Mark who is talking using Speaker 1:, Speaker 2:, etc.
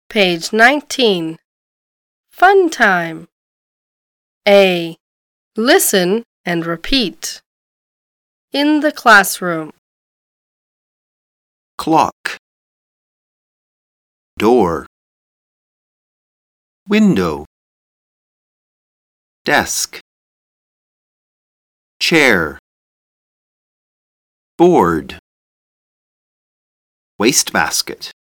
Speaker 1: Page 19. Fun time. A. Listen and repeat. In the classroom.
Speaker 2: Clock, door, window, desk, chair, board, wastebasket.